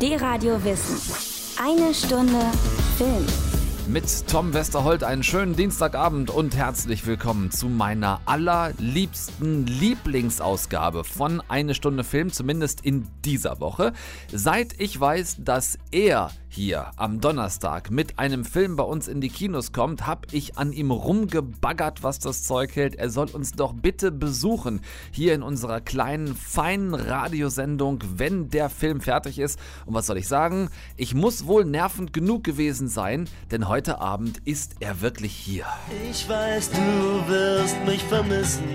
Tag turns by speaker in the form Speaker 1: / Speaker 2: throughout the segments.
Speaker 1: D-Radio Wissen. Eine Stunde Film.
Speaker 2: Mit Tom Westerholt einen schönen Dienstagabend und herzlich willkommen zu meiner allerliebsten Lieblingsausgabe von Eine Stunde Film, zumindest in dieser Woche. Seit ich weiß, dass er hier am Donnerstag mit einem Film bei uns in die Kinos kommt, habe ich an ihm rumgebaggert, was das Zeug hält. Er soll uns doch bitte besuchen, hier in unserer kleinen, feinen Radiosendung, wenn der Film fertig ist. Und was soll ich sagen? Ich muss wohl nervend genug gewesen sein, denn heute Abend ist er wirklich hier.
Speaker 3: Ich weiß, du wirst mich vermissen,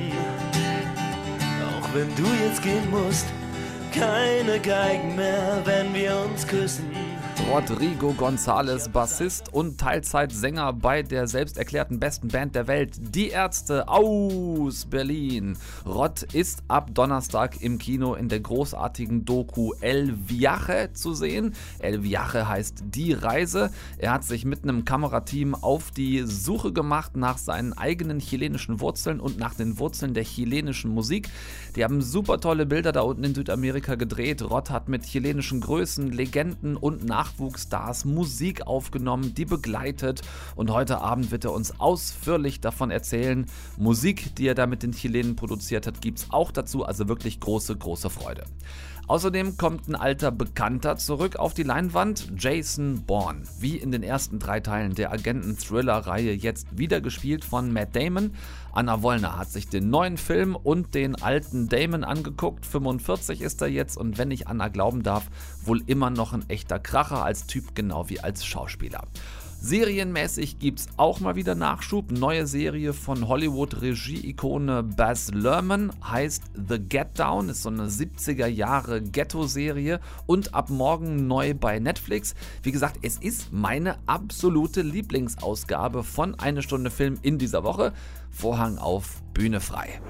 Speaker 3: auch wenn du jetzt gehen musst. Keine Geigen mehr, wenn wir uns küssen.
Speaker 2: Rodrigo González, Bassist und Teilzeitsänger bei der selbsterklärten besten Band der Welt, Die Ärzte aus Berlin. Rod ist ab Donnerstag im Kino in der großartigen Doku El Viaje zu sehen. El Viaje heißt Die Reise. Er hat sich mit einem Kamerateam auf die Suche gemacht nach seinen eigenen chilenischen Wurzeln und nach den Wurzeln der chilenischen Musik. Die haben super tolle Bilder da unten in Südamerika gedreht. Rod hat mit chilenischen Größen, Legenden und Nachwuchsstars Musik aufgenommen, die begleitet, und heute Abend wird er uns ausführlich davon erzählen. Musik, die er da mit den Chilenen produziert hat, gibt es auch dazu, also wirklich große Freude. Außerdem kommt ein alter Bekannter zurück auf die Leinwand, Jason Bourne. Wie in den ersten 3 Teilen der Agenten-Thriller-Reihe jetzt wieder gespielt von Matt Damon. Anna Wollner hat sich den neuen Film und den alten Damon angeguckt. 45 ist er jetzt und wenn ich Anna glauben darf, wohl immer noch ein echter Kracher als Typ, genau wie als Schauspieler. Serienmäßig gibt's auch mal wieder Nachschub. Neue Serie von Hollywood-Regie-Ikone Baz Luhrmann heißt The Get Down, ist so eine 70er-Jahre Ghetto-Serie und ab morgen neu bei Netflix. Wie gesagt, es ist meine absolute Lieblingsausgabe von Eine Stunde Film in dieser Woche. Vorhang auf, Bühne frei.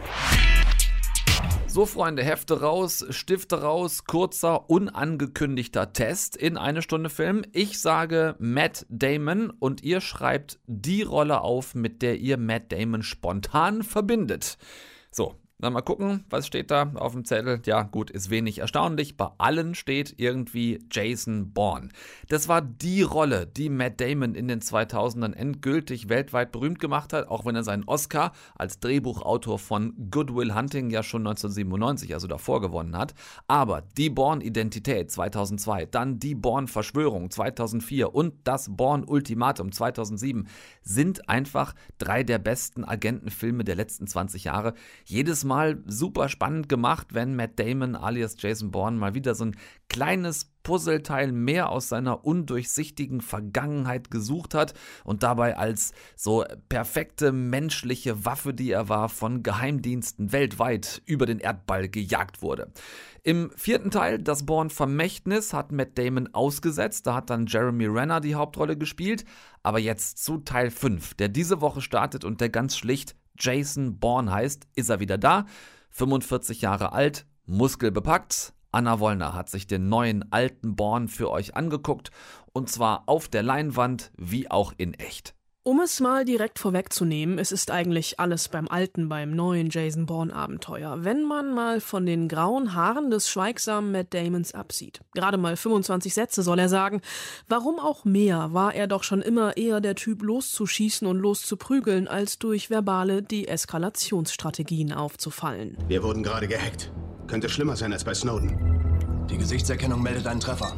Speaker 2: So, Freunde, Hefte raus, Stifte raus, kurzer, unangekündigter Test in Eine Stunde Film. Ich sage Matt Damon und ihr schreibt die Rolle auf, mit der ihr Matt Damon spontan verbindet. So, dann mal gucken, was steht da auf dem Zettel. Ja gut, ist wenig erstaunlich. Bei allen steht irgendwie Jason Bourne. Das war die Rolle, die Matt Damon in den 2000ern endgültig weltweit berühmt gemacht hat, auch wenn er seinen Oscar als Drehbuchautor von Good Will Hunting ja schon 1997, also davor, gewonnen hat. Aber die Bourne-Identität 2002, dann die Bourne-Verschwörung 2004 und das Bourne-Ultimatum 2007 sind einfach 3 der besten Agentenfilme der letzten 20 Jahre. Jedes Mal super spannend gemacht, wenn Matt Damon alias Jason Bourne mal wieder so ein kleines Puzzleteil mehr aus seiner undurchsichtigen Vergangenheit gesucht hat und dabei als so perfekte menschliche Waffe, die er war, von Geheimdiensten weltweit über den Erdball gejagt wurde. Im 4. Teil, das Bourne-Vermächtnis, hat Matt Damon ausgesetzt, da hat dann Jeremy Renner die Hauptrolle gespielt, aber jetzt zu Teil 5, der diese Woche startet und der ganz schlicht Jason Bourne heißt, ist er wieder da, 45 Jahre alt, muskelbepackt. Anna Wollner hat sich den neuen alten Bourne für euch angeguckt und zwar auf der Leinwand wie auch in echt.
Speaker 4: Um es mal direkt vorwegzunehmen, es ist eigentlich alles beim neuen Jason Bourne-Abenteuer, wenn man mal von den grauen Haaren des schweigsamen Matt Damons absieht. Gerade mal 25 Sätze soll er sagen. Warum auch mehr, war er doch schon immer eher der Typ, loszuschießen und loszuprügeln, als durch verbale Deeskalationsstrategien aufzufallen.
Speaker 5: Wir wurden gerade gehackt. Könnte schlimmer sein als bei Snowden.
Speaker 6: Die Gesichtserkennung meldet einen Treffer.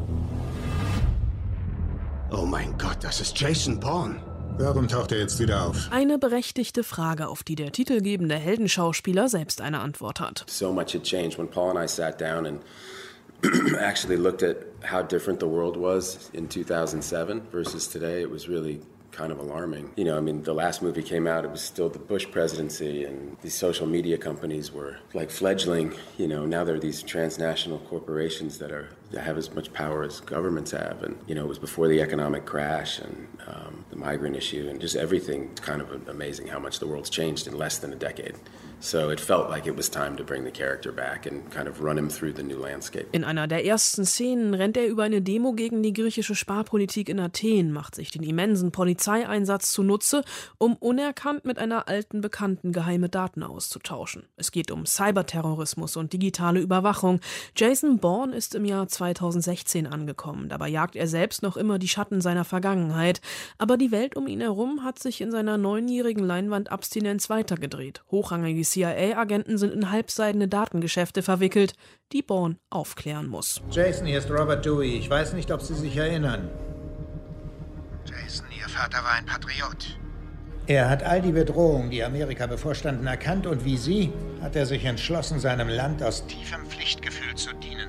Speaker 5: Oh mein Gott, das ist Jason Bourne.
Speaker 7: Warum taucht er jetzt wieder auf?
Speaker 4: Eine berechtigte Frage, auf die der titelgebende Heldenschauspieler selbst eine Antwort hat.
Speaker 8: So much had changed when Paul and I sat down and actually looked at how different the world was in 2007 versus today. It was really kind of alarming. You know, I mean, the last movie came out, it was still the Bush presidency, and these social media companies were like fledgling. You know, now there are these transnational corporations that have as much power as governments have. And, you know, it was before the economic crash and the migrant issue and just everything. It's kind of amazing how much the world's changed in less than a decade. So it felt like it was time to bring the character back and kind of run him through the new landscape.
Speaker 4: In einer der ersten Szenen rennt er über eine Demo gegen die griechische Sparpolitik in Athen, macht sich den immensen Polizeieinsatz zunutze, um unerkannt mit einer alten Bekannten geheime Daten auszutauschen. Es geht um Cyberterrorismus und digitale Überwachung. Jason Bourne ist im Jahr 2016 angekommen. Dabei jagt er selbst noch immer die Schatten seiner Vergangenheit. Aber die Welt um ihn herum hat sich in seiner 9-jährigen Leinwandabstinenz weitergedreht. Hochrangige CIA-Agenten sind in halbseidene Datengeschäfte verwickelt, die Bourne aufklären muss.
Speaker 9: Jason, hier ist Robert Dewey. Ich weiß nicht, ob Sie sich erinnern.
Speaker 7: Jason, Ihr Vater war ein Patriot.
Speaker 9: Er hat all die Bedrohungen, die Amerika bevorstanden, erkannt und wie Sie hat er sich entschlossen, seinem Land aus tiefem Pflichtgefühl zu dienen.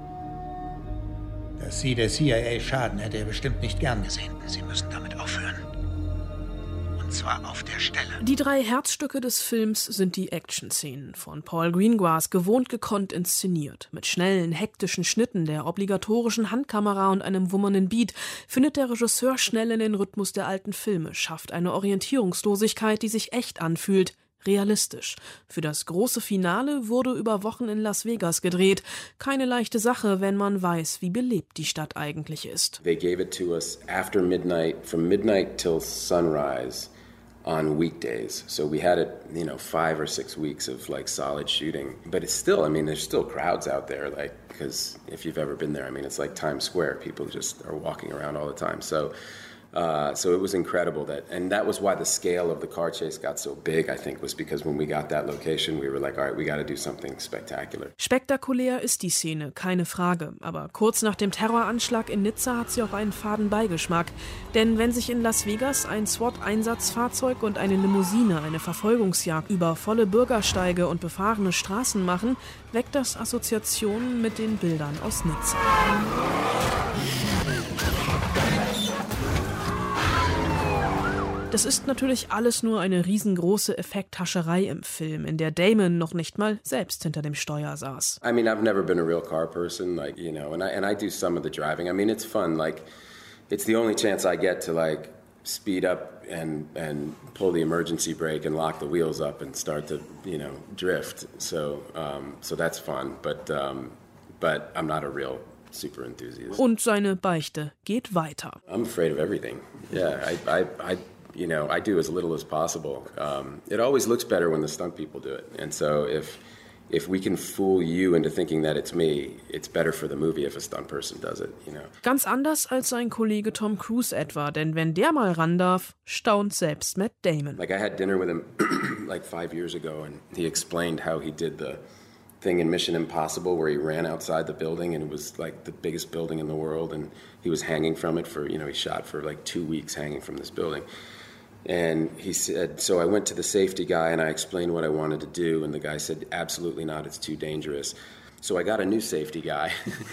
Speaker 9: Dass Sie der CIA schaden, hätte er bestimmt nicht gern gesehen. Sie müssen damit aufhören. Und zwar auf der Stelle.
Speaker 4: Die 3 Herzstücke des Films sind die Action-Szenen, von Paul Greengrass gewohnt gekonnt inszeniert. Mit schnellen, hektischen Schnitten, der obligatorischen Handkamera und einem wummernden Beat findet der Regisseur schnell in den Rhythmus der alten Filme, schafft eine Orientierungslosigkeit, die sich echt anfühlt, realistisch. Für das große Finale wurde über Wochen in Las Vegas gedreht. Keine leichte Sache, wenn man weiß, wie belebt die Stadt eigentlich ist.
Speaker 8: They gave it to us after midnight, from midnight till sunrise. On weekdays. So we had it, 5 or 6 weeks of like solid shooting. But it's still, there's still crowds out there, like, because if you've ever been there, it's like Times Square. People just are walking around all the time. So it was incredible that was why the scale of the car chase got so big, I think, was because when we got that location, we were like, all right, we got to do something spectacular.
Speaker 4: Spektakulär ist die Szene, keine Frage. Aber kurz nach dem Terroranschlag in Nizza hat sie auch einen faden Beigeschmack. Denn wenn sich in Las Vegas ein SWAT-Einsatzfahrzeug und eine Limousine eine Verfolgungsjagd über volle Bürgersteige und befahrene Straßen machen, weckt das Assoziationen mit den Bildern aus Nizza. Das ist natürlich alles nur eine riesengroße Effekthascherei im Film, in der Damon noch nicht mal selbst hinter dem Steuer saß.
Speaker 8: I've never been a real car person, and I do some of the driving. It's fun, it's the only chance I get to speed up and pull the emergency brake and lock the wheels up and start to, drift. So that's fun, but I'm not a real super enthusiast.
Speaker 4: Und seine Beichte geht weiter.
Speaker 8: I'm afraid of everything. Yeah, I do as little as possible. It always looks better when the stunt people do it. And so if we can fool you into thinking that it's me, it's better for the movie if a stunt person does it,
Speaker 4: Ganz anders als sein Kollege Tom Cruise etwa, denn wenn der mal ran darf, staunt selbst Matt Damon.
Speaker 8: I had dinner with him 5 years ago, and he explained how he did the thing in Mission Impossible where he ran outside the building, and it was the biggest building in the world, and he was hanging from it for, he shot for 2 weeks hanging from this building. And he said, so I went to the safety guy and I explained what I wanted to do, and the guy said, absolutely not, it's too dangerous. So I got a new safety guy,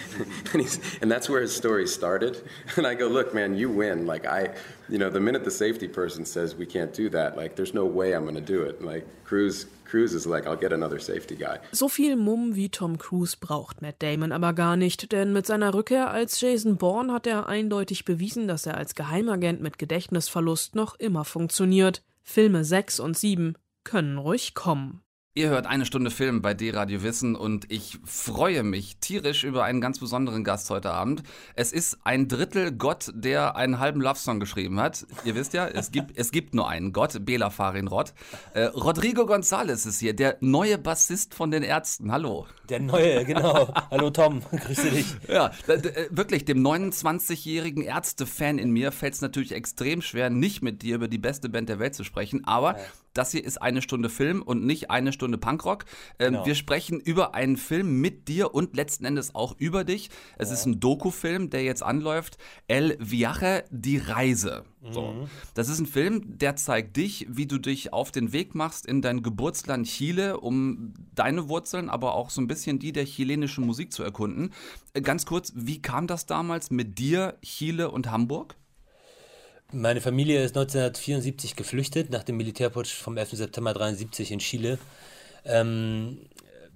Speaker 8: and that's where his story started. And I go, look, man, you win. The minute the safety person says we can't do that, there's no way I'm going to do it. Cruise is I'll get another safety guy.
Speaker 4: So viel Mumm wie Tom Cruise braucht Matt Damon aber gar nicht, denn mit seiner Rückkehr als Jason Bourne hat er eindeutig bewiesen, dass er als Geheimagent mit Gedächtnisverlust noch immer funktioniert. Filme 6 und 7 können ruhig kommen.
Speaker 2: Ihr hört eine Stunde Film bei D-Radio Wissen und ich freue mich tierisch über einen ganz besonderen Gast heute Abend. Es ist ein Drittel Gott, der einen halben Love-Song geschrieben hat. Ihr wisst ja, es gibt nur einen Gott, Bela Farin-Rott. Rodrigo González ist hier, der neue Bassist von den Ärzten. Hallo.
Speaker 10: Der neue, genau. Hallo Tom, grüße dich.
Speaker 2: Ja, wirklich, dem 29-jährigen Ärzte-Fan in mir fällt es natürlich extrem schwer, nicht mit dir über die beste Band der Welt zu sprechen, aber das hier ist eine Stunde Film und nicht eine Stunde Punkrock. Genau. Wir sprechen über einen Film mit dir und letzten Endes auch über dich. Es ist ein Doku-Film, der jetzt anläuft. El Viaje, die Reise. So. Das ist ein Film, der zeigt dich, wie du dich auf den Weg machst in dein Geburtsland Chile, um deine Wurzeln, aber auch so ein bisschen die der chilenischen Musik zu erkunden. Ganz kurz, wie kam das damals mit dir, Chile und Hamburg?
Speaker 10: Meine Familie ist 1974 geflüchtet, nach dem Militärputsch vom 11. September 1973 in Chile.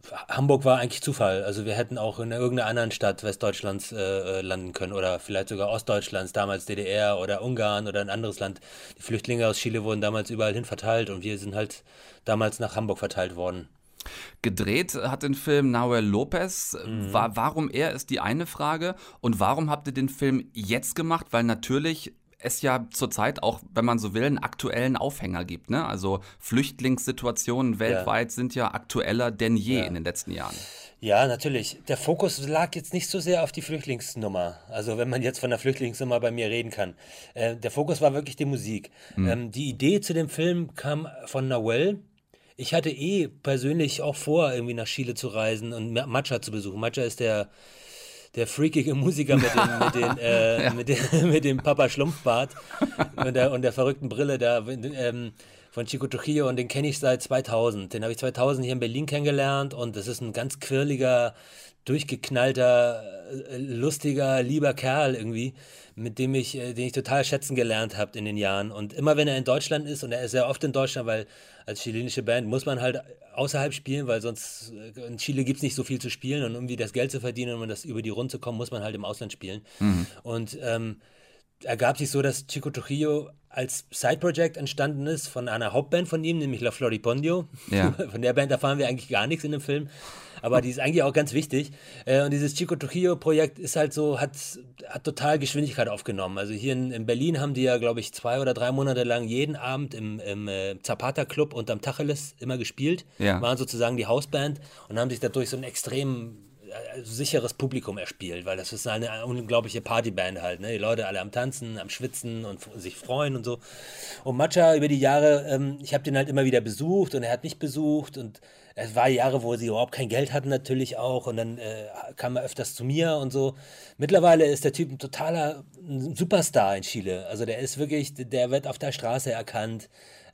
Speaker 10: Hamburg war eigentlich Zufall. Also wir hätten auch in irgendeiner anderen Stadt Westdeutschlands landen können oder vielleicht sogar Ostdeutschlands, damals DDR oder Ungarn oder ein anderes Land. Die Flüchtlinge aus Chile wurden damals überall hin verteilt und wir sind halt damals nach Hamburg verteilt worden.
Speaker 2: Gedreht hat den Film Nahuel Lopez. Warum er, ist die eine Frage. Und warum habt ihr den Film jetzt gemacht? Weil natürlich es ja zurzeit auch, wenn man so will, einen aktuellen Aufhänger gibt. Ne? Also Flüchtlingssituationen weltweit sind ja aktueller denn je in den letzten Jahren.
Speaker 10: Ja, natürlich. Der Fokus lag jetzt nicht so sehr auf die Flüchtlingsnummer. Also wenn man jetzt von der Flüchtlingsnummer bei mir reden kann. Der Fokus war wirklich die Musik. Die Idee zu dem Film kam von Nahuel. Ich hatte persönlich auch vor, irgendwie nach Chile zu reisen und Macha zu besuchen. Macha ist der freakige Musiker mit dem Papa Schlumpfbart und der verrückten Brille da von Chico Trujillo, und den kenne ich seit 2000. Den habe ich 2000 hier in Berlin kennengelernt und das ist ein ganz quirliger, durchgeknallter, lustiger, lieber Kerl irgendwie, den ich total schätzen gelernt habe in den Jahren. Und immer wenn er in Deutschland ist, und er ist sehr oft in Deutschland, weil als chilenische Band muss man halt außerhalb spielen, weil sonst in Chile gibt es nicht so viel zu spielen, und um das Geld zu verdienen, um das über die Runde zu kommen, muss man halt im Ausland spielen. Und ergab sich so, dass Chico Trujillo als Side-Project entstanden ist von einer Hauptband von ihm, nämlich La Floripondio. Ja. Von der Band erfahren wir eigentlich gar nichts in dem Film, aber die ist eigentlich auch ganz wichtig. Und dieses Chico Trujillo-Projekt ist halt so, hat total Geschwindigkeit aufgenommen. Also hier in Berlin haben die ja, glaube ich, 2 oder 3 Monate lang jeden Abend im Zapata-Club unterm Tacheles immer gespielt, waren sozusagen die Hausband und haben sich dadurch so einen extrem sicheres Publikum erspielt, weil das ist eine unglaubliche Partyband halt, ne? Die Leute alle am Tanzen, am Schwitzen und sich freuen und so. Und Macha über die Jahre, ich habe den halt immer wieder besucht und er hat mich besucht, und es war Jahre, wo sie überhaupt kein Geld hatten natürlich auch, und dann kam er öfters zu mir und so. Mittlerweile ist der Typ ein Superstar in Chile, also der ist wirklich, der wird auf der Straße erkannt.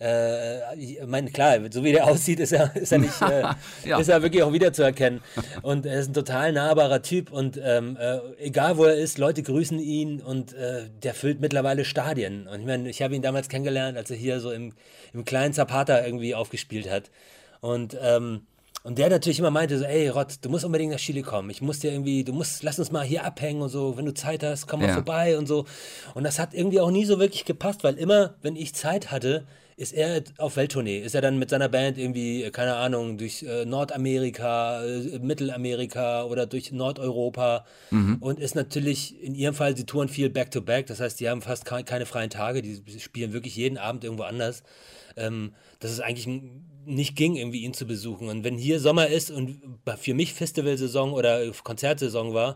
Speaker 10: Ich meine, klar, so wie der aussieht, ist er nicht, ist er wirklich auch wiederzuerkennen. Und er ist ein total nahbarer Typ, und egal wo er ist, Leute grüßen ihn, und der füllt mittlerweile Stadien. Und ich meine, ich habe ihn damals kennengelernt, als er hier so im kleinen Zapata irgendwie aufgespielt hat. Und der natürlich immer meinte so, ey Rott, du musst unbedingt nach Chile kommen. Lass uns mal hier abhängen und so, wenn du Zeit hast, komm mal vorbei und so. Und das hat irgendwie auch nie so wirklich gepasst, weil immer, wenn ich Zeit hatte, ist er auf Welttournee. Ist er dann mit seiner Band irgendwie, keine Ahnung, durch Nordamerika, Mittelamerika oder durch Nordeuropa, und ist natürlich, in ihrem Fall, sie touren viel Back-to-Back, das heißt, die haben fast keine freien Tage, die spielen wirklich jeden Abend irgendwo anders. Dass es eigentlich nicht ging, irgendwie ihn zu besuchen. Und wenn hier Sommer ist und für mich Festivalsaison oder Konzertsaison war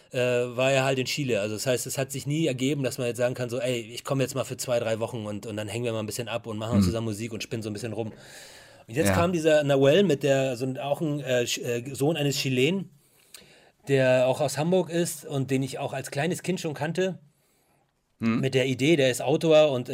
Speaker 10: er halt in Chile. Also das heißt, es hat sich nie ergeben, dass man jetzt sagen kann, so, ey, ich komme jetzt mal für 2-3 Wochen und dann hängen wir mal ein bisschen ab und machen zusammen Musik und spinnen so ein bisschen rum. Und jetzt kam dieser Nahuel auch ein Sohn eines Chilenen, der auch aus Hamburg ist und den ich auch als kleines Kind schon kannte. Mit der Idee, der ist Autor und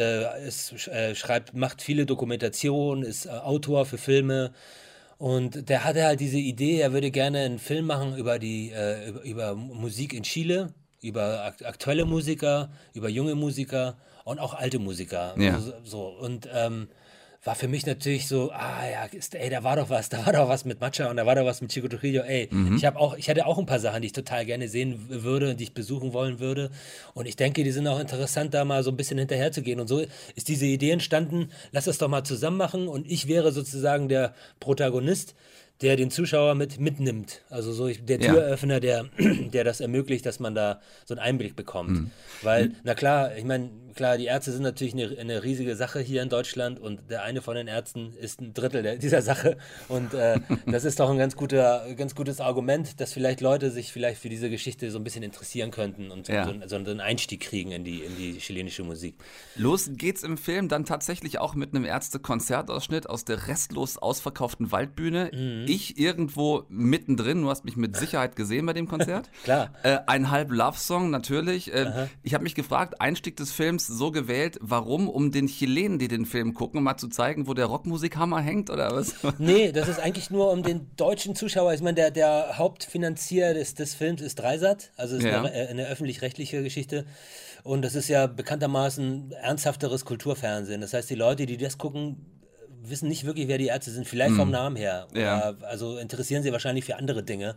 Speaker 10: macht viele Dokumentationen, ist Autor für Filme, und der hatte halt diese Idee, er würde gerne einen Film machen über Musik in Chile, über aktuelle Musiker, über junge Musiker und auch alte Musiker. So. Und war für mich natürlich so, da war doch was mit Macha und da war doch was mit Chico Trujillo, ich hatte auch ein paar Sachen, die ich total gerne sehen würde und die ich besuchen wollen würde, und ich denke, die sind auch interessant, da mal so ein bisschen hinterher zu gehen, und so ist diese Idee entstanden, lass es doch mal zusammen machen, und ich wäre sozusagen der Protagonist, der den Zuschauer mitnimmt, also so der Türöffner, der das ermöglicht, dass man da so einen Einblick bekommt. Weil, na klar, ich meine, die Ärzte sind natürlich eine riesige Sache hier in Deutschland, und der eine von den Ärzten ist ein Drittel dieser Sache, und das ist doch ein ganz gutes Argument, dass vielleicht Leute sich vielleicht für diese Geschichte so ein bisschen interessieren könnten und so einen Einstieg kriegen in die chilenische Musik.
Speaker 2: Los geht's im Film dann tatsächlich auch mit einem Ärzte-Konzertausschnitt aus der restlos ausverkauften Waldbühne. Ich irgendwo mittendrin, du hast mich mit Sicherheit gesehen bei dem Konzert.
Speaker 10: Klar.
Speaker 2: Ein halb Love-Song natürlich. Ich habe mich gefragt, Einstieg des Films so gewählt, warum? Um den Chilenen, die den Film gucken, um mal zu zeigen, wo der Rockmusikhammer hängt, oder was?
Speaker 10: Nee, das ist eigentlich nur um den deutschen Zuschauer. Ich meine, der Hauptfinanzier des Films ist Dreisat, also ist eine öffentlich-rechtliche Geschichte. Und das ist ja bekanntermaßen ernsthafteres Kulturfernsehen. Das heißt, die Leute, die das gucken, wissen nicht wirklich, wer die Ärzte sind, vielleicht vom Namen her.
Speaker 2: Ja.
Speaker 10: Also interessieren sie wahrscheinlich für andere Dinge.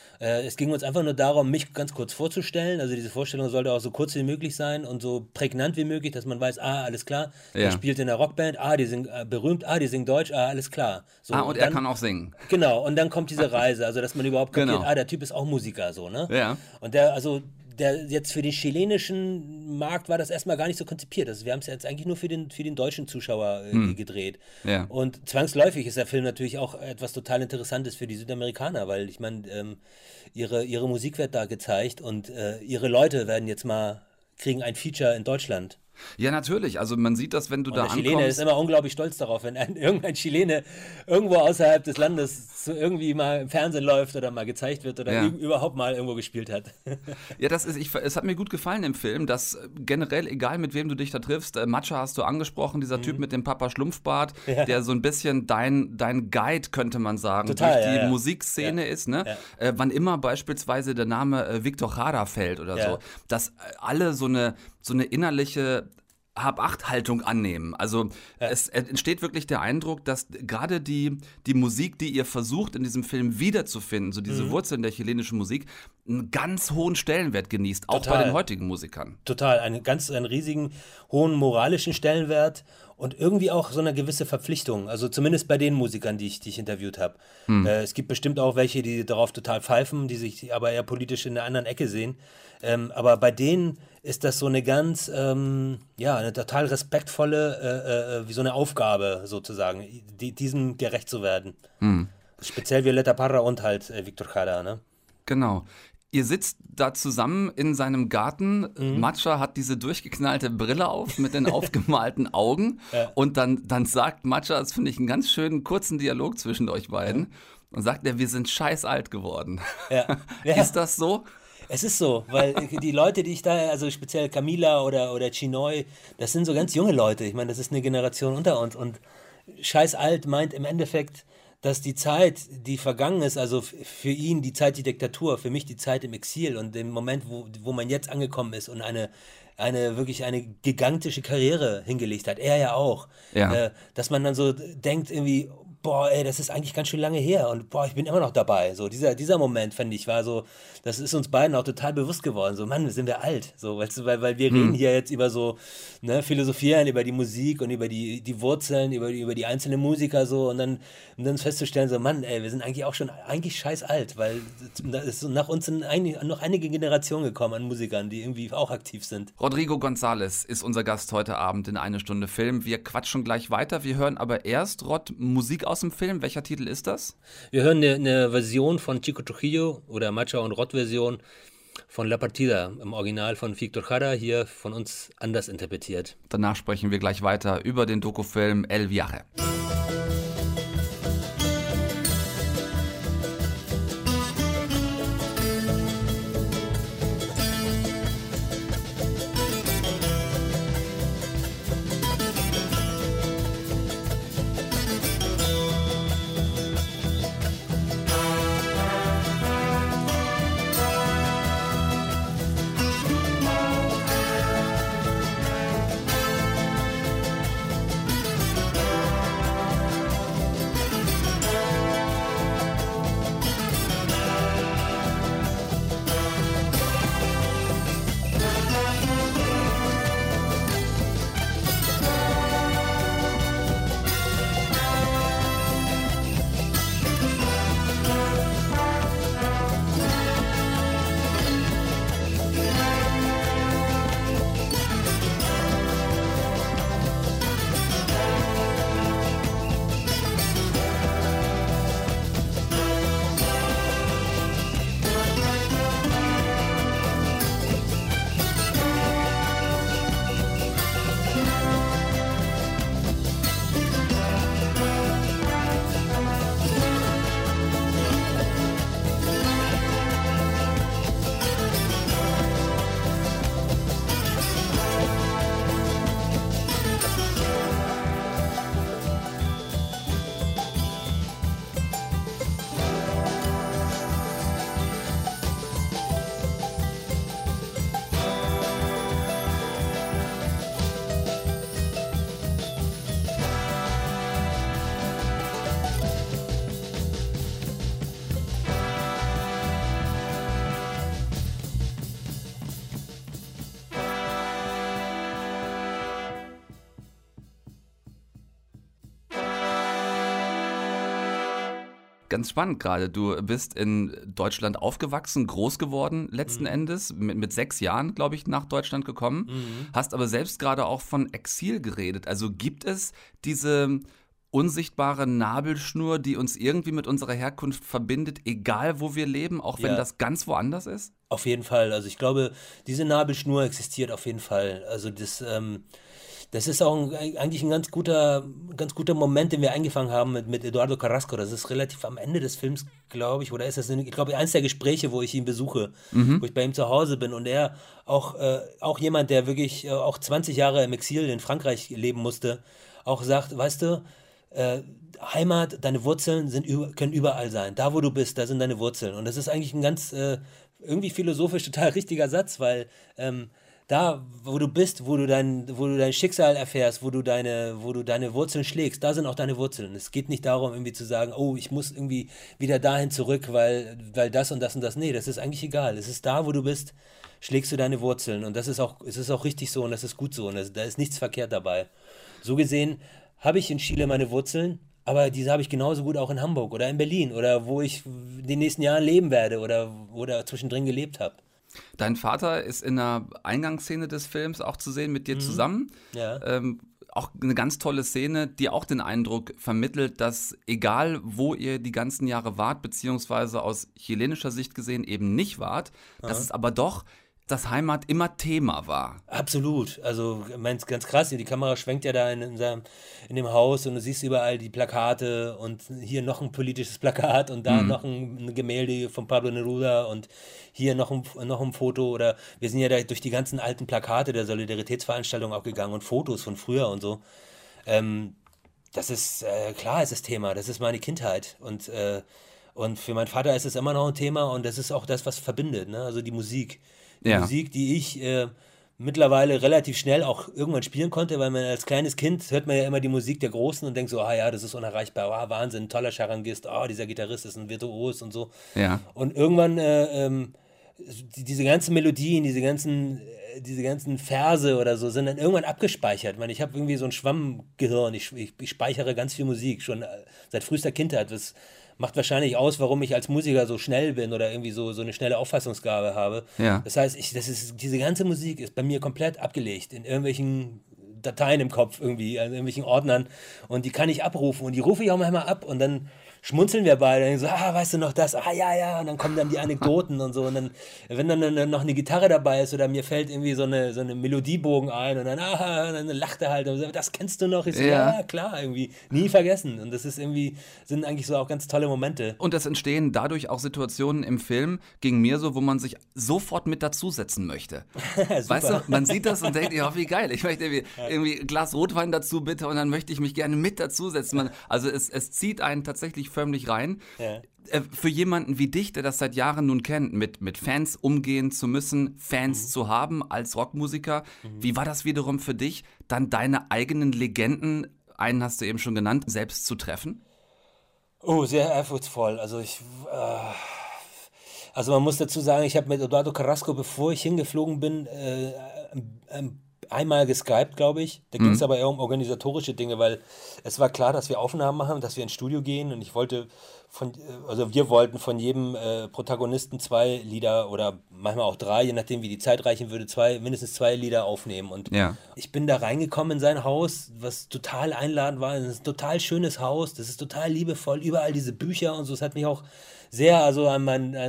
Speaker 10: Es ging uns einfach nur darum, mich ganz kurz vorzustellen. Also diese Vorstellung sollte auch so kurz wie möglich sein und so prägnant wie möglich, dass man weiß, alles klar, der spielt in der Rockband, die sind berühmt, die singen Deutsch, alles klar. So,
Speaker 2: und er kann auch singen.
Speaker 10: Genau, und dann kommt diese Reise, also dass man überhaupt kapiert, der Typ ist auch Musiker, so, ne?
Speaker 2: Ja.
Speaker 10: Und der jetzt für den chilenischen Markt war das erstmal gar nicht so konzipiert. Also wir haben es jetzt eigentlich nur für den deutschen Zuschauer gedreht.
Speaker 2: Ja. Und
Speaker 10: zwangsläufig ist der Film natürlich auch etwas total Interessantes für die Südamerikaner, weil ich meine, ihre Musik wird da gezeigt und ihre Leute kriegen ein Feature in Deutschland.
Speaker 2: Ja, natürlich. Also man sieht das, wenn du da ankommst.
Speaker 10: Der Chilene ist immer unglaublich stolz darauf, wenn irgendein Chilene irgendwo außerhalb des Landes irgendwie mal im Fernsehen läuft oder mal gezeigt wird oder überhaupt mal irgendwo gespielt hat.
Speaker 2: Ja, es hat mir gut gefallen im Film, dass generell, egal mit wem du dich da triffst, Macha hast du angesprochen, dieser Typ mit dem Papa Schlumpfbart, der so ein bisschen dein Guide, könnte man sagen,
Speaker 10: total,
Speaker 2: durch die Musikszene ist. Ne? Ja. Wann immer beispielsweise der Name Victor Jara fällt oder so, dass alle so eine innerliche Hab-Acht-Haltung annehmen. Also es entsteht wirklich der Eindruck, dass gerade die Musik, die ihr versucht in diesem Film wiederzufinden, so diese Wurzeln der chilenischen Musik, einen ganz hohen Stellenwert genießt, auch bei den heutigen Musikern.
Speaker 10: Total, einen riesigen, hohen moralischen Stellenwert und irgendwie auch so eine gewisse Verpflichtung, also zumindest bei den Musikern, die ich interviewt habe. Es gibt bestimmt auch welche, die darauf total pfeifen, die sich aber eher politisch in einer anderen Ecke sehen. Aber bei denen ist das so eine ganz, eine total respektvolle, wie so eine Aufgabe sozusagen, diesem gerecht zu werden. Speziell Violeta Parra und halt Victor Jara, ne?
Speaker 2: Genau. Ihr sitzt da zusammen in seinem Garten. Macha hat diese durchgeknallte Brille auf mit den aufgemalten Augen. Und dann sagt Macha, das finde ich einen ganz schönen kurzen Dialog zwischen euch beiden. Und sagt er, wir sind scheiß alt geworden.
Speaker 10: Ja.
Speaker 2: Ist das so?
Speaker 10: Es ist so, weil die Leute, die ich da, also speziell Camila oder Chinoy, das sind so ganz junge Leute. Ich meine, das ist eine Generation unter uns. Und scheiß alt meint im Endeffekt, dass die Zeit, die vergangen ist, also für ihn die Zeit, die Diktatur, für mich die Zeit im Exil und dem Moment, wo man jetzt angekommen ist und wirklich eine gigantische Karriere hingelegt hat, er ja auch, dass man dann so denkt irgendwie, boah, ey, das ist eigentlich ganz schön lange her und boah, ich bin immer noch dabei. So dieser Moment, fand ich, war so, das ist uns beiden auch total bewusst geworden. So, Mann, sind wir alt. So, weil wir reden hier jetzt über so, ne, philosophieren über die Musik und über die Wurzeln, über die einzelnen Musiker so und dann festzustellen, so, Mann, ey, wir sind eigentlich auch schon scheiß alt, weil nach uns sind noch einige Generationen gekommen an Musikern, die irgendwie auch aktiv sind.
Speaker 2: Rodrigo González ist unser Gast heute Abend in Eine Stunde Film. Wir quatschen gleich weiter. Wir hören aber erst, Musik aus dem Film. Welcher Titel ist das?
Speaker 10: Wir hören eine Version von Chico Trujillo oder Macha und Rott-Version von La Partida, im Original von Victor Jara, hier von uns anders interpretiert.
Speaker 2: Danach sprechen wir gleich weiter über den Dokufilm El Viaje. Ganz spannend gerade. Du bist in Deutschland aufgewachsen, groß geworden letzten Endes, mit 6 Jahren, glaube ich, nach Deutschland gekommen. Hast aber selbst gerade auch von Exil geredet. Also gibt es diese unsichtbare Nabelschnur, die uns irgendwie mit unserer Herkunft verbindet, egal wo wir leben, auch wenn das ganz woanders ist?
Speaker 10: Auf jeden Fall. Also ich glaube, diese Nabelschnur existiert auf jeden Fall. Also das ist auch eigentlich ein ganz guter Moment, den wir eingefangen haben mit Eduardo Carrasco. Das ist relativ am Ende des Films, glaube ich, oder ist das, ich glaube, eins der Gespräche, wo ich ihn besuche, wo ich bei ihm zu Hause bin und er auch jemand, der wirklich auch 20 Jahre im Exil in Frankreich leben musste, auch sagt, weißt du, Heimat, deine Wurzeln können überall sein. Da, wo du bist, da sind deine Wurzeln. Und das ist eigentlich ein ganz irgendwie philosophisch total richtiger Satz, weil da, wo du bist, wo du dein Schicksal erfährst, wo du deine Wurzeln schlägst, da sind auch deine Wurzeln. Es geht nicht darum, irgendwie zu sagen, oh, ich muss irgendwie wieder dahin zurück, weil das und das und das. Nee, das ist eigentlich egal. Es ist da, wo du bist, schlägst du deine Wurzeln. Und es ist auch richtig so und das ist gut so. Und da ist nichts verkehrt dabei. So gesehen habe ich in Chile meine Wurzeln, aber diese habe ich genauso gut auch in Hamburg oder in Berlin oder wo ich in den nächsten Jahren leben werde oder zwischendrin gelebt habe.
Speaker 2: Dein Vater ist in der Eingangsszene des Films auch zu sehen mit dir zusammen.
Speaker 10: Ja.
Speaker 2: Auch eine ganz tolle Szene, die auch den Eindruck vermittelt, dass egal wo ihr die ganzen Jahre wart, beziehungsweise aus chilenischer Sicht gesehen eben nicht wart, dass es aber doch das Heimat immer Thema war.
Speaker 10: Absolut. Also ganz krass, die Kamera schwenkt ja da in dem Haus und du siehst überall die Plakate und hier noch ein politisches Plakat und da noch ein Gemälde von Pablo Neruda und hier noch ein Foto oder wir sind ja da durch die ganzen alten Plakate der Solidaritätsveranstaltung auch gegangen und Fotos von früher und so. Das ist, klar ist das Thema, das ist meine Kindheit und für meinen Vater ist es immer noch ein Thema und das ist auch das, was verbindet, ne? Also die Musik. Die Musik, die ich mittlerweile relativ schnell auch irgendwann spielen konnte, weil man als kleines Kind hört man ja immer die Musik der Großen und denkt so, ja, das ist unerreichbar, Wahnsinn, toller Charangist, dieser Gitarrist ist ein Virtuos und so. Ja. Und irgendwann diese ganzen Melodien, diese ganzen Verse oder so sind dann irgendwann abgespeichert. Ich habe irgendwie so ein Schwammgehirn, ich speichere ganz viel Musik, schon seit frühester Kindheit. Das macht wahrscheinlich aus, warum ich als Musiker so schnell bin oder irgendwie so eine schnelle Auffassungsgabe habe. Ja. Das heißt, diese ganze Musik ist bei mir komplett abgelegt in irgendwelchen Dateien im Kopf irgendwie, an irgendwelchen Ordnern und die kann ich abrufen und die rufe ich auch manchmal ab und dann schmunzeln wir beide und so, weißt du noch das? Ja, und dann kommen dann die Anekdoten und so und dann, wenn dann noch eine Gitarre dabei ist oder mir fällt irgendwie so eine Melodiebogen ein und dann lacht er halt und so, das kennst du noch? Ich so, ja, klar, irgendwie, nie vergessen und das ist irgendwie, sind eigentlich so auch ganz tolle Momente.
Speaker 2: Und es entstehen dadurch auch Situationen im Film, ging mir so, wo man sich sofort mit dazusetzen möchte. Weißt du, man sieht das und denkt, ja, wie geil, ich möchte irgendwie ein Glas Rotwein dazu bitte und dann möchte ich mich gerne mit dazusetzen. Also es zieht einen tatsächlich förmlich rein. Ja. Für jemanden wie dich, der das seit Jahren nun kennt, mit Fans umgehen zu müssen, Fans zu haben als Rockmusiker, wie war das wiederum für dich, dann deine eigenen Legenden, einen hast du eben schon genannt, selbst zu treffen?
Speaker 10: Oh, sehr ehrfurchtsvoll. Also man muss dazu sagen, ich habe mit Eduardo Carrasco, bevor ich hingeflogen bin, einmal geskypt, glaube ich. Da ging es aber eher um organisatorische Dinge, weil es war klar, dass wir Aufnahmen machen, dass wir ins Studio gehen und wir wollten von jedem Protagonisten 2 Lieder oder manchmal auch 3, je nachdem wie die Zeit reichen würde, mindestens 2 Lieder aufnehmen und ich bin da reingekommen in sein Haus, was total einladend war. Es ist ein total schönes Haus, das ist total liebevoll, überall diese Bücher und so. Es hat mich auch sehr an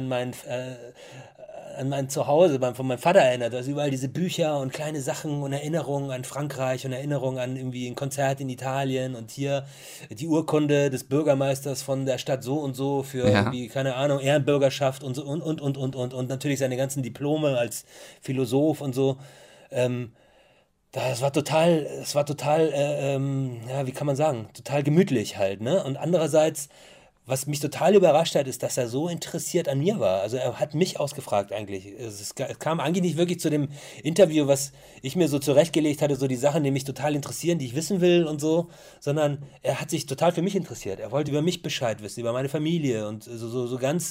Speaker 10: mein Zuhause von meinem Vater erinnert, also überall diese Bücher und kleine Sachen und Erinnerungen an Frankreich und Erinnerungen an irgendwie ein Konzert in Italien und hier die Urkunde des Bürgermeisters von der Stadt so und so für irgendwie, keine Ahnung, Ehrenbürgerschaft und so und natürlich seine ganzen Diplome als Philosoph und so. Das war total, wie kann man sagen, total gemütlich halt, ne? Und andererseits, was mich total überrascht hat, ist, dass er so interessiert an mir war. Also er hat mich ausgefragt eigentlich. Es kam eigentlich nicht wirklich zu dem Interview, was ich mir so zurechtgelegt hatte, so die Sachen, die mich total interessieren, die ich wissen will und so, sondern er hat sich total für mich interessiert. Er wollte über mich Bescheid wissen, über meine Familie und so ganz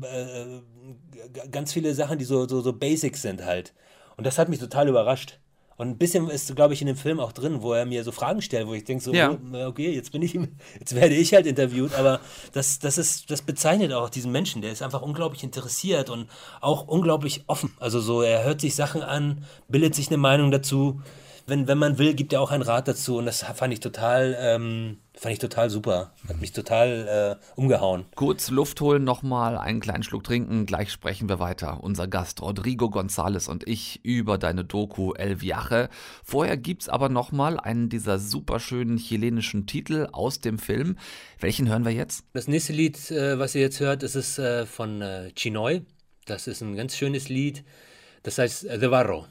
Speaker 10: viele Sachen, die so Basics sind halt. Und das hat mich total überrascht. Und ein bisschen ist, glaube ich, in dem Film auch drin, wo er mir so Fragen stellt, wo ich denke so,
Speaker 2: Ja.
Speaker 10: okay, jetzt werde ich halt interviewt, aber das bezeichnet auch diesen Menschen, der ist einfach unglaublich interessiert und auch unglaublich offen. Also so, er hört sich Sachen an, bildet sich eine Meinung dazu. Wenn man will, gibt er auch einen Rat dazu und das fand ich total super. Hat mich total umgehauen.
Speaker 2: Kurz Luft holen, nochmal einen kleinen Schluck trinken, gleich sprechen wir weiter. Unser Gast Rodrigo González und ich über deine Doku El Viaje. Vorher gibt's aber nochmal einen dieser superschönen chilenischen Titel aus dem Film. Welchen hören wir jetzt?
Speaker 10: Das nächste Lied, was ihr jetzt hört, ist es von Chinoy. Das ist ein ganz schönes Lied. Das heißt The Barro.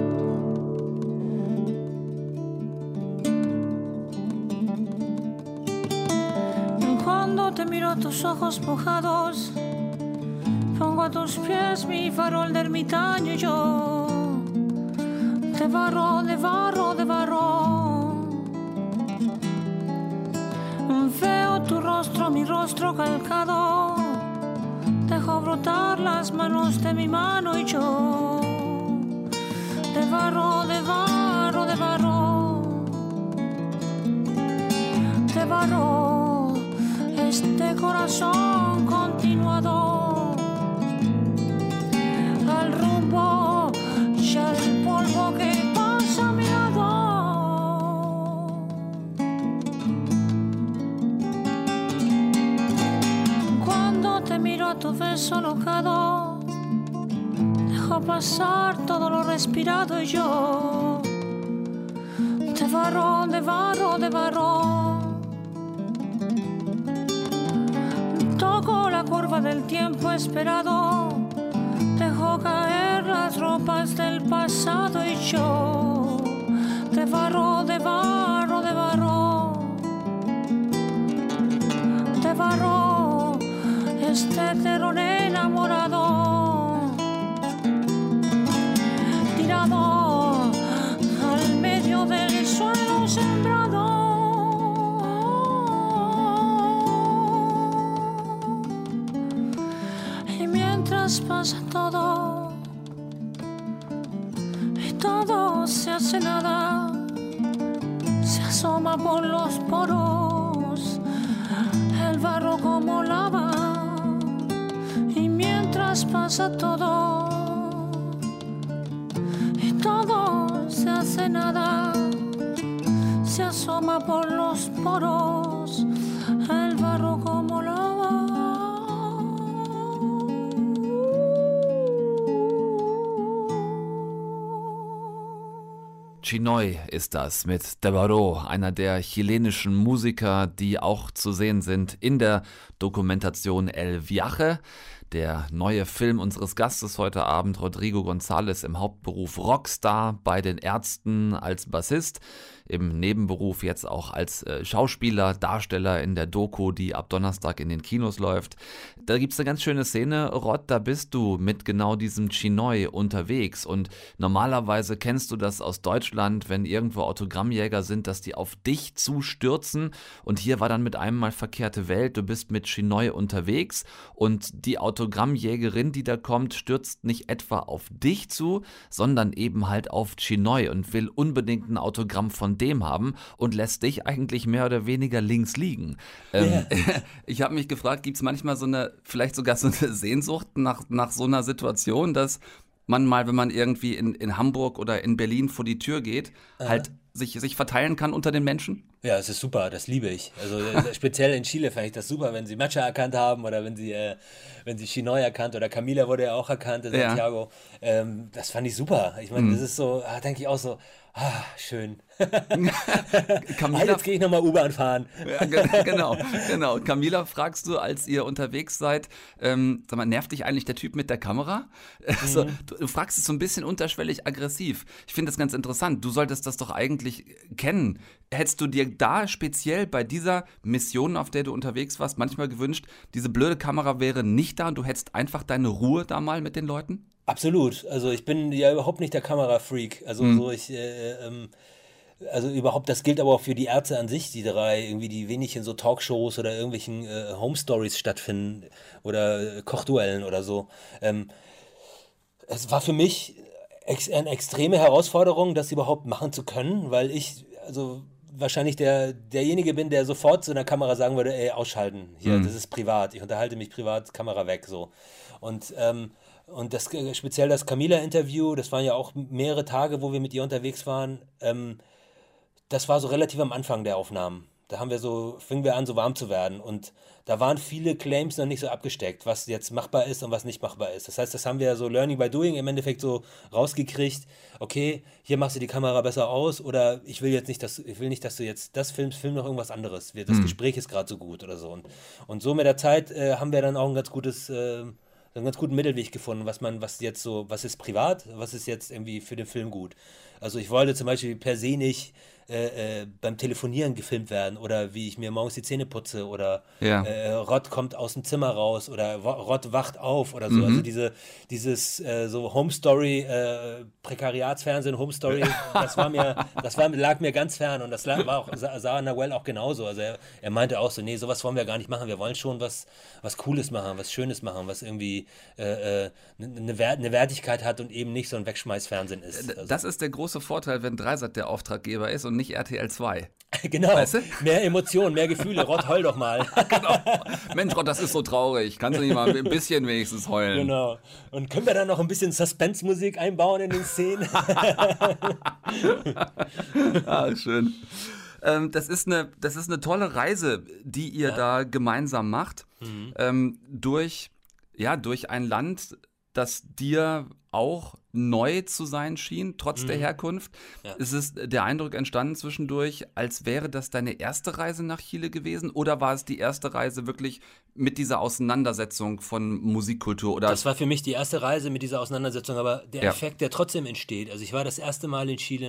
Speaker 11: Cuando te miro a tus ojos mojados, pongo a tus pies mi farol de ermitaño y yo de barro, de barro, de barro. Veo tu rostro, mi rostro calcado, dejo brotar las manos de mi mano y yo de barro, de barro, de barro, de barro. Este corazón continuado al rumbo y al polvo que pasa a mi lado. Cuando te miro a tu beso locado, dejo pasar todo lo respirado y yo de barro, de barro, de barro. Toco la curva del tiempo esperado, dejo caer las ropas del pasado y yo de barro, de barro, de barro, de barro, este terror enamorado, tirado al medio del suelo sembrado. Pasa todo y todo se hace nada, se asoma por los poros el barro como lava y mientras pasa todo y todo se hace nada, se asoma por los poros el barro como lava.
Speaker 2: Chinoy ist das mit De Barro, einer der chilenischen Musiker, die auch zu sehen sind in der Dokumentation El Viaje. Der neue Film unseres Gastes heute Abend, Rodrigo González, im Hauptberuf Rockstar, bei den Ärzten als Bassist, im Nebenberuf jetzt auch als Schauspieler, Darsteller in der Doku, die ab Donnerstag in den Kinos läuft. Da gibt's eine ganz schöne Szene, Rod, da bist du mit genau diesem Chinoy unterwegs und normalerweise kennst du das aus Deutschland, wenn irgendwo Autogrammjäger sind, dass die auf dich zustürzen und hier war dann mit einem Mal verkehrte Welt, du bist mit Chinoy unterwegs und die Autogrammjägerin, die da kommt, stürzt nicht etwa auf dich zu, sondern eben halt auf Chinoy und will unbedingt ein Autogramm von dem haben und lässt dich eigentlich mehr oder weniger links liegen. Ich habe mich gefragt, gibt es manchmal vielleicht sogar so eine Sehnsucht nach so einer Situation, dass man mal, wenn man irgendwie in Hamburg oder in Berlin vor die Tür geht, halt sich verteilen kann unter den Menschen?
Speaker 10: Ja, es ist super, das liebe ich. Also speziell in Chile fand ich das super, wenn sie Macha erkannt haben oder wenn sie Chinoy erkannt oder Camila wurde ja auch erkannt in Santiago. Ja. Das fand ich super. Ich meine, das ist so, denke ich auch so, schön.
Speaker 2: Camila,
Speaker 10: jetzt gehe ich nochmal U-Bahn fahren.
Speaker 2: Ja, genau. Camila, fragst du, als ihr unterwegs seid, sag mal, nervt dich eigentlich der Typ mit der Kamera? Also, du fragst es so ein bisschen unterschwellig aggressiv. Ich finde das ganz interessant. Du solltest das doch eigentlich kennen. Hättest du dir da speziell bei dieser Mission, auf der du unterwegs warst, manchmal gewünscht, diese blöde Kamera wäre nicht da und du hättest einfach deine Ruhe da mal mit den Leuten?
Speaker 10: Absolut. Also ich bin ja überhaupt nicht der Kamerafreak. Also also überhaupt, das gilt aber auch für die Ärzte an sich, die drei, irgendwie, die wenig in so Talkshows oder irgendwelchen Home-Stories stattfinden oder Kochduellen oder so. Es war für mich eine extreme Herausforderung, das überhaupt machen zu können, weil ich wahrscheinlich derjenige bin, der sofort zu einer Kamera sagen würde, ey, ausschalten, hier, das ist privat, ich unterhalte mich privat, Kamera weg, so. Und speziell das Camila-Interview, das waren ja auch mehrere Tage, wo wir mit ihr unterwegs waren, das war so relativ am Anfang der Aufnahmen. Da fingen wir an, so warm zu werden und da waren viele Claims noch nicht so abgesteckt, was jetzt machbar ist und was nicht machbar ist. Das heißt, das haben wir so Learning by Doing im Endeffekt so rausgekriegt. Okay, hier machst du die Kamera besser aus oder ich will nicht, dass du jetzt das filmst, film noch irgendwas anderes. Das Gespräch ist gerade so gut oder so. Und so mit der Zeit haben wir dann auch einen ganz guten Mittelweg gefunden, was ist privat, was ist jetzt irgendwie für den Film gut. Also ich wollte zum Beispiel per se nicht beim Telefonieren gefilmt werden oder wie ich mir morgens die Zähne putze oder Rod kommt aus dem Zimmer raus oder Rod wacht auf oder so. Also dieses so Home Story, Prekariatsfernsehen, Home Story, lag mir ganz fern und das sah Nahuel auch genauso. Also er meinte auch so, nee, sowas wollen wir gar nicht machen, wir wollen schon was Cooles machen, was Schönes machen, was irgendwie eine Wertigkeit hat und eben nicht so ein Wegschmeißfernsehen ist. Also.
Speaker 2: Das ist der große Vorteil, wenn Dreisat der Auftraggeber ist und nicht RTL 2.
Speaker 10: Genau, weißt du? Mehr Emotionen, mehr Gefühle. Rod, heul doch mal.
Speaker 2: Genau. Mensch, Rod, das ist so traurig. Kannst du nicht mal ein bisschen wenigstens heulen?
Speaker 10: Genau. Und können wir dann noch ein bisschen Suspense-Musik einbauen in den Szenen?
Speaker 2: Schön. Das ist eine tolle Reise, die ihr da gemeinsam macht. Durch ein Land, das dir auch neu zu sein schien, trotz der Herkunft. Ja. Ist es der Eindruck entstanden zwischendurch, als wäre das deine erste Reise nach Chile gewesen? Oder war es die erste Reise wirklich mit dieser Auseinandersetzung von Musikkultur? Oder?
Speaker 10: Das war für mich die erste Reise mit dieser Auseinandersetzung, aber der Effekt, der trotzdem entsteht. Also ich war das erste Mal in Chile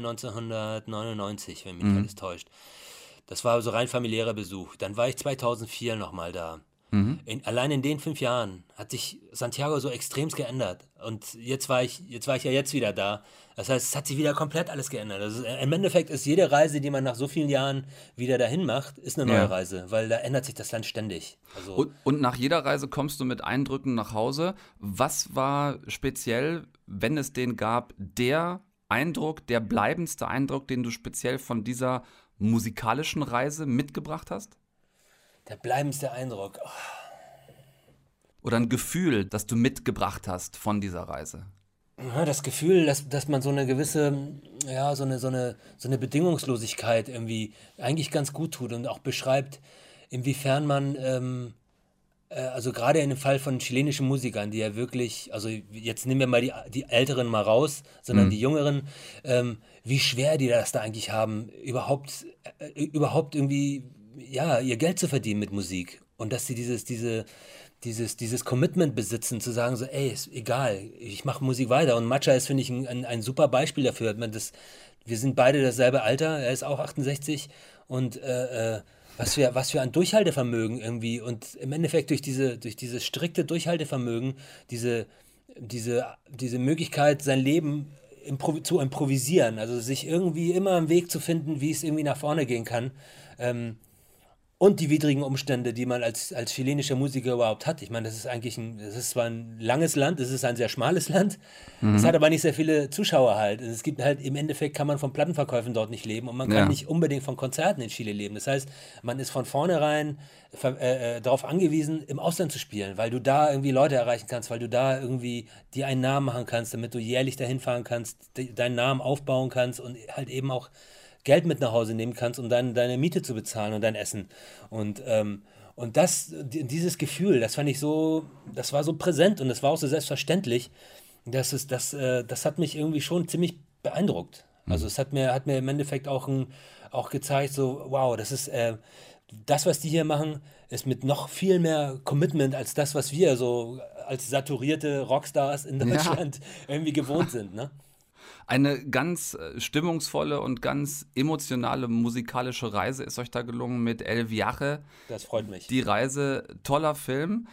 Speaker 10: 1999, wenn mich nicht alles täuscht. Das war so rein familiärer Besuch. Dann war ich 2004 nochmal da. Allein in den 5 Jahren hat sich Santiago so extremst geändert. Und jetzt war ich ja wieder da. Das heißt, es hat sich wieder komplett alles geändert. Also im Endeffekt ist jede Reise, die man nach so vielen Jahren wieder dahin macht, ist eine neue Reise, weil da ändert sich das Land ständig. Also
Speaker 2: und nach jeder Reise kommst du mit Eindrücken nach Hause. Was war speziell, wenn es den gab, der Eindruck, der bleibendste Eindruck, den du speziell von dieser musikalischen Reise mitgebracht hast?
Speaker 10: Der bleibendste Eindruck. Oh.
Speaker 2: Oder ein Gefühl, das du mitgebracht hast von dieser Reise?
Speaker 10: Ja, das Gefühl, dass man so eine gewisse, so eine Bedingungslosigkeit irgendwie eigentlich ganz gut tut und auch beschreibt, inwiefern man, also gerade in dem Fall von chilenischen Musikern, die ja wirklich, also jetzt nehmen wir mal die Älteren mal raus, sondern die Jüngeren, wie schwer die das da eigentlich haben, überhaupt irgendwie ihr Geld zu verdienen mit Musik und dass sie dieses Commitment besitzen, zu sagen so, ey, ist egal, ich mache Musik weiter und Macha ist, finde ich, ein super Beispiel dafür. Wir sind beide dasselbe Alter, er ist auch 68 und was für ein Durchhaltevermögen irgendwie und im Endeffekt durch dieses strikte Durchhaltevermögen, diese Möglichkeit, sein Leben zu improvisieren, also sich irgendwie immer einen Weg zu finden, wie es irgendwie nach vorne gehen kann. Und die widrigen Umstände, die man als chilenischer Musiker überhaupt hat. Ich meine, das ist zwar ein langes Land, es ist ein sehr schmales Land, es hat aber nicht sehr viele Zuschauer halt. Es gibt halt, im Endeffekt kann man von Plattenverkäufen dort nicht leben und man kann nicht unbedingt von Konzerten in Chile leben. Das heißt, man ist von vornherein darauf angewiesen, im Ausland zu spielen, weil du da irgendwie Leute erreichen kannst, weil du da irgendwie dir einen Namen machen kannst, damit du jährlich dahin fahren kannst, deinen Namen aufbauen kannst und halt eben auch Geld mit nach Hause nehmen kannst, um dann deine Miete zu bezahlen und dein Essen. Und dieses Gefühl, das fand ich so, das war so präsent und das war auch so selbstverständlich. Das hat mich irgendwie schon ziemlich beeindruckt. Also es hat mir im Endeffekt auch gezeigt, so, wow, das ist das, was die hier machen, ist mit noch viel mehr Commitment als das, was wir so als saturierte Rockstars in Deutschland irgendwie gewohnt sind, ne?
Speaker 2: Eine ganz stimmungsvolle und ganz emotionale musikalische Reise ist euch da gelungen mit El Viaje.
Speaker 10: Das freut mich.
Speaker 2: Die Reise, toller Film.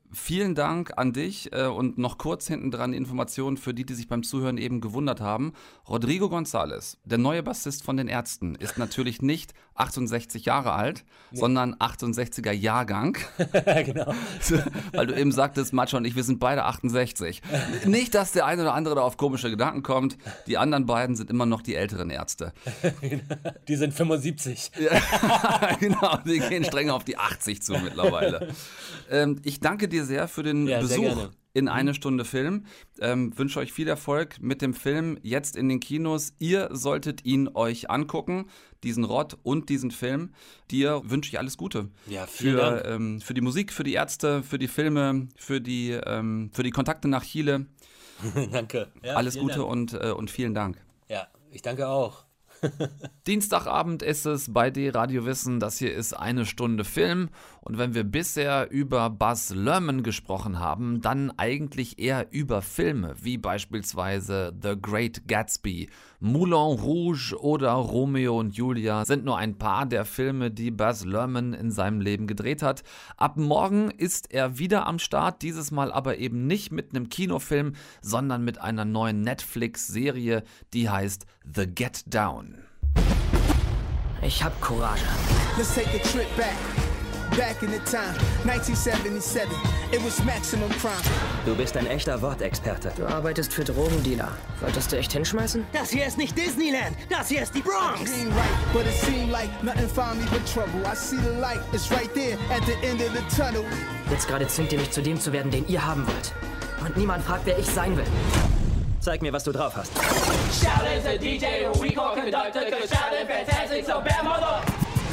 Speaker 2: vielen Dank an dich und noch kurz hinten dran die Information für die sich beim Zuhören eben gewundert haben. Rodrigo González, der neue Bassist von den Ärzten, ist natürlich nicht 68 Jahre alt, sondern 68er Jahrgang.
Speaker 10: Genau.
Speaker 2: Weil du eben sagtest, Macho und ich, wir sind beide 68. Nicht, dass der eine oder andere da auf komische Gedanken kommt. Die anderen beiden sind immer noch die älteren Ärzte.
Speaker 10: Die sind 75.
Speaker 2: Ja, genau, die gehen streng auf die 80 zu mittlerweile. Ich danke dir sehr für den Besuch in eine Stunde Film. Wünsche euch viel Erfolg mit dem Film jetzt in den Kinos. Ihr solltet ihn euch angucken, diesen Rott und diesen Film. Dir wünsche ich alles Gute.
Speaker 10: Ja, vielen Dank.
Speaker 2: Für die Musik, für die Ärzte, für die Filme, für die Kontakte nach Chile.
Speaker 10: Danke. Ja,
Speaker 2: alles Gute und vielen Dank.
Speaker 10: Ja, ich danke auch.
Speaker 2: Dienstagabend ist es bei D-Radio Wissen. Das hier ist eine Stunde Film. Und wenn wir bisher über Baz Luhrmann gesprochen haben, dann eigentlich eher über Filme, wie beispielsweise The Great Gatsby, Moulin Rouge oder Romeo und Julia sind nur ein paar der Filme, die Baz Luhrmann in seinem Leben gedreht hat. Ab morgen ist er wieder am Start, dieses Mal aber eben nicht mit einem Kinofilm, sondern mit einer neuen Netflix-Serie, die heißt The Get Down.
Speaker 12: Ich hab Courage.
Speaker 13: Let's take a trip back. Back in the time, 1977. It was maximum crime.
Speaker 12: Du bist ein echter Wortexperte. Du arbeitest für Drogendealer. Wolltest du echt hinschmeißen?
Speaker 14: Das hier ist nicht Disneyland. Das hier ist die Bronx.
Speaker 13: But it seemed like nothing found me but trouble. I see the light. It's right there at the end of the tunnel.
Speaker 12: Jetzt gerade zwingt ihr mich zu dem zu werden, den ihr haben wollt. Und niemand fragt, wer ich sein will. Zeig mir, was du drauf hast.
Speaker 15: Shout is a DJ, we call conductor, cause shouting fantastic, so bad mother.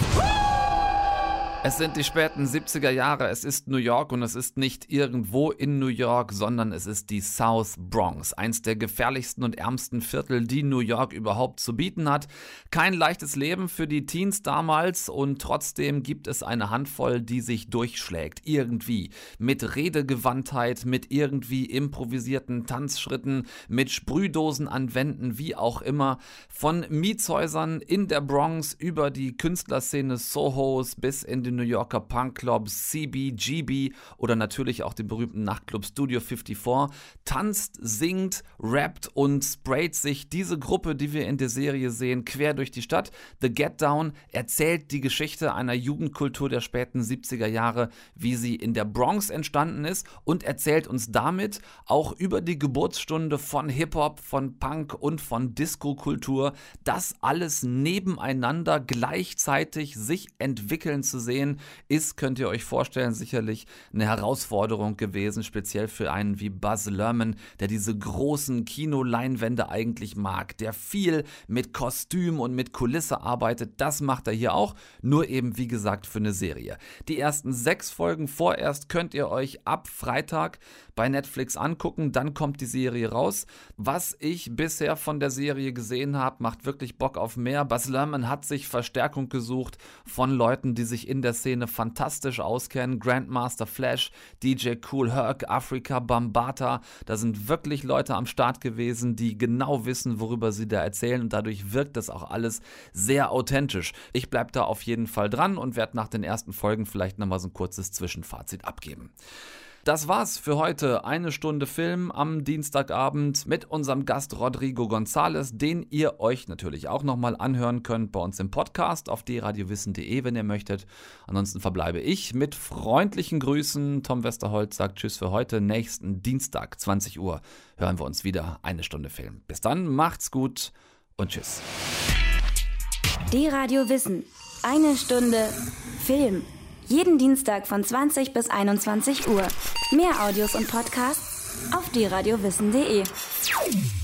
Speaker 2: Es sind die späten 70er Jahre, es ist New York und es ist nicht irgendwo in New York, sondern es ist die South Bronx, eins der gefährlichsten und ärmsten Viertel, die New York überhaupt zu bieten hat. Kein leichtes Leben für die Teens damals und trotzdem gibt es eine Handvoll, die sich durchschlägt, irgendwie. Mit Redegewandtheit, mit irgendwie improvisierten Tanzschritten, mit Sprühdosen an Wänden, wie auch immer. Von Mietshäusern in der Bronx über die Künstlerszene Sohos bis in den New Yorker Punkclubs CBGB oder natürlich auch den berühmten Nachtclub Studio 54, tanzt, singt, rappt und sprayt sich diese Gruppe, die wir in der Serie sehen, quer durch die Stadt. The Get Down erzählt die Geschichte einer Jugendkultur der späten 70er Jahre, wie sie in der Bronx entstanden ist und erzählt uns damit auch über die Geburtsstunde von Hip-Hop, von Punk und von Disco-Kultur, das alles nebeneinander gleichzeitig sich entwickeln zu sehen, ist, könnt ihr euch vorstellen, sicherlich eine Herausforderung gewesen, speziell für einen wie Baz Luhrmann, der diese großen Kinoleinwände eigentlich mag, der viel mit Kostüm und mit Kulisse arbeitet. Das macht er hier auch, nur eben wie gesagt für eine Serie. Die ersten 6 Folgen vorerst könnt ihr euch ab Freitag bei Netflix angucken, dann kommt die Serie raus. Was ich bisher von der Serie gesehen habe, macht wirklich Bock auf mehr. Baz Luhrmann hat sich Verstärkung gesucht von Leuten, die sich in der Szene fantastisch auskennen. Grandmaster Flash, DJ Kool Herc, Afrika Bambaataa, da sind wirklich Leute am Start gewesen, die genau wissen, worüber sie da erzählen und dadurch wirkt das auch alles sehr authentisch. Ich bleibe da auf jeden Fall dran und werde nach den ersten Folgen vielleicht nochmal so ein kurzes Zwischenfazit abgeben. Das war's für heute. Eine Stunde Film am Dienstagabend mit unserem Gast Rodrigo González, den ihr euch natürlich auch nochmal anhören könnt bei uns im Podcast auf dradiowissen.de, wenn ihr möchtet. Ansonsten verbleibe ich mit freundlichen Grüßen. Tom Westerholt sagt Tschüss für heute. Nächsten Dienstag, 20 Uhr, hören wir uns wieder. Eine Stunde Film. Bis dann, macht's gut und Tschüss.
Speaker 1: D-Radio Wissen. Eine Stunde Film. Jeden Dienstag von 20 bis 21 Uhr. Mehr Audios und Podcasts auf dradiowissen.de.